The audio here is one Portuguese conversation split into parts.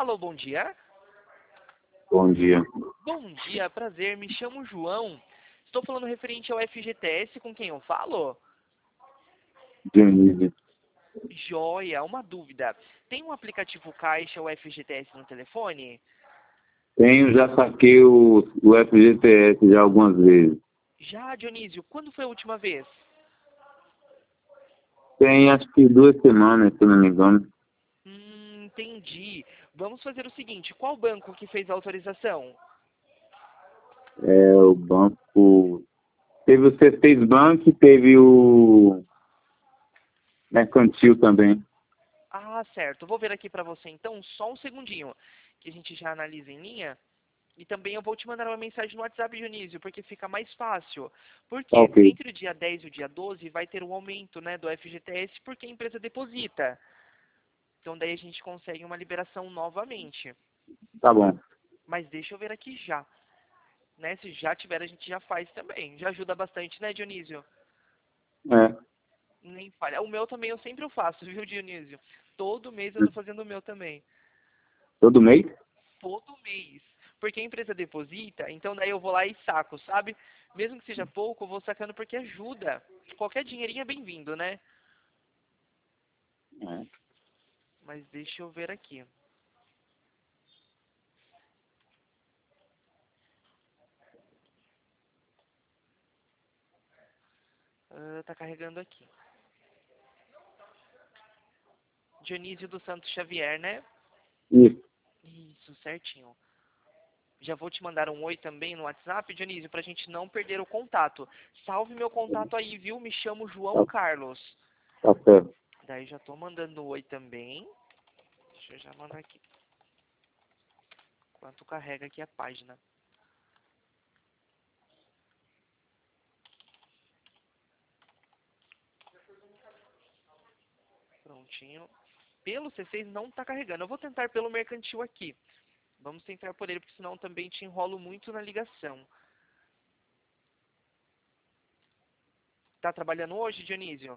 Alô, bom dia. Bom dia. Bom dia, prazer, me chamo João. Estou falando referente ao FGTS, com quem eu falo? Dionísio. Joia, uma dúvida. Tem um aplicativo Caixa ou FGTS no telefone? Tenho, já saquei o FGTS já algumas vezes. Já, Dionísio, quando foi a última vez? Tem acho que 2 semanas, se não me engano. Entendi. Vamos fazer o seguinte, qual banco que fez a autorização? É o banco. Teve o C6 Bank, teve o Mercantil também. Ah, certo. Vou ver aqui para você então, só um segundinho, que a gente já analisa em linha. E também eu vou te mandar uma mensagem no WhatsApp, Dionísio, porque fica mais fácil. Tá Porque ok. entre o dia 10 e o dia 12 vai ter um aumento, né, do FGTS, porque a empresa deposita. Então daí a gente consegue uma liberação novamente. Tá bom. Mas deixa eu ver aqui já. Né? Se já tiver, a gente já faz também. Já ajuda bastante, né, Dionísio? É. Nem falha. O meu também eu sempre o faço, viu, Dionísio? Todo mês eu tô fazendo o meu também. Todo mês? Todo mês. Porque a empresa deposita, então daí eu vou lá e saco, sabe? Mesmo que seja pouco, eu vou sacando porque ajuda. Qualquer dinheirinho é bem-vindo, né? É. Mas deixa eu ver aqui. Tá carregando aqui. Dionísio dos Santos Xavier, né? Isso. Isso, certinho. Já vou te mandar um oi também no WhatsApp, Dionísio, pra gente não perder o contato. Salve meu contato aí, viu? Me chamo João Tá, Carlos. tá certo. Daí já tô mandando um oi também. Deixa eu já mandar aqui. Enquanto carrega aqui a página. Prontinho. Pelo C6 não tá carregando. Eu vou tentar pelo mercantil aqui. Vamos tentar por ele, porque senão também te enrolo muito na ligação. Tá trabalhando hoje, Dionísio?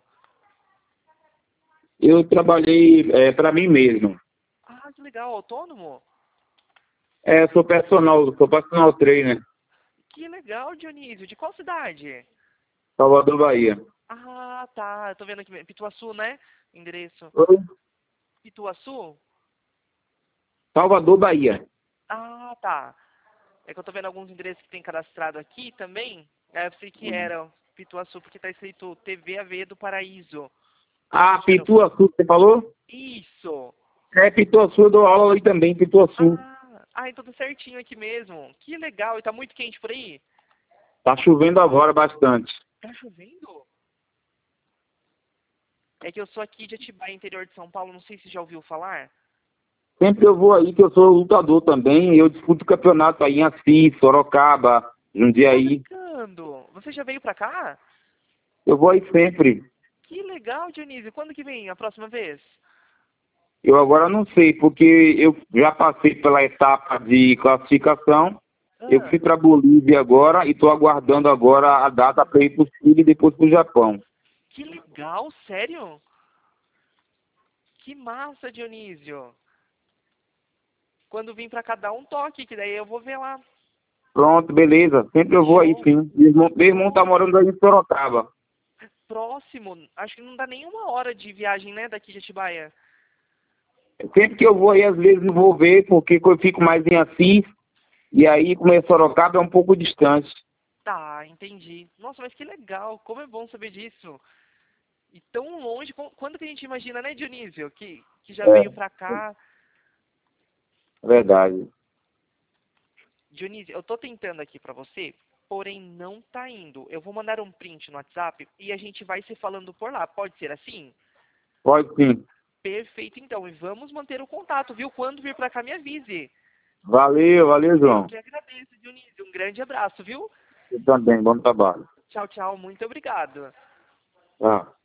Eu trabalhei para mim mesmo. Ah, que legal. Autônomo? Sou personal trainer. Que legal, Dionísio. De qual cidade? Salvador, Bahia. Ah, tá. Eu tô vendo aqui. Pituaçu, né? Endereço. Oi? Pituaçu? Salvador, Bahia. Ah, tá. É que eu tô vendo alguns endereços que tem cadastrado aqui também. Aí eu pensei que era Pituaçu, porque tá escrito TV AV do Paraíso. Ah, Era- Pituaçu, você falou? Isso. É, Pituaçu, eu dou aula ali também, Pituaçu. Então tá certinho aqui mesmo. Que legal. E tá muito quente por aí? Tá chovendo agora bastante. Tá chovendo? É que eu sou aqui de Atibaia, interior de São Paulo. Não sei se já ouviu falar. Sempre eu vou aí, que eu sou lutador também, eu disputo campeonato aí em Assis, Sorocaba, Tô Jundiaí. brincando. Você já veio pra cá? Eu vou aí sempre. Que legal, Dionísio. Quando que vem a próxima vez? Eu agora não sei, porque eu já passei pela etapa de classificação. Eu Ah, fui para Bolívia agora e estou aguardando agora a data para ir para o Chile e depois para o Japão. que legal, sério? Que massa, Dionísio. Quando vim pra cá, dá um toque, que daí eu vou ver lá. Pronto, beleza. Sempre eu vou aí Show. sim. Meu irmão tá Show. morando aí em Sorocaba. Próximo. Acho que não dá nem uma hora de viagem, né, daqui de Atibaia. Sempre que eu vou aí, às vezes não vou ver, porque eu fico mais em Assis. E aí, como é Sorocaba, é um pouco distante. Tá, entendi. Nossa, mas que legal. Como é bom saber disso. E tão longe. Quando que a gente imagina, né, Dionísio? Que já veio É, pra cá. verdade. Dionísio, eu tô tentando aqui pra você, porém não tá indo. Eu vou mandar um print no WhatsApp e a gente vai se falando por lá. Pode ser assim? Pode sim. Perfeito, então. E vamos manter o contato, viu? Quando vir pra cá, me avise. Valeu, valeu, Eu João. que agradeço, Dionísio. Um grande abraço, viu? Você também, bom trabalho. Tchau, tchau. Muito obrigado. Tá.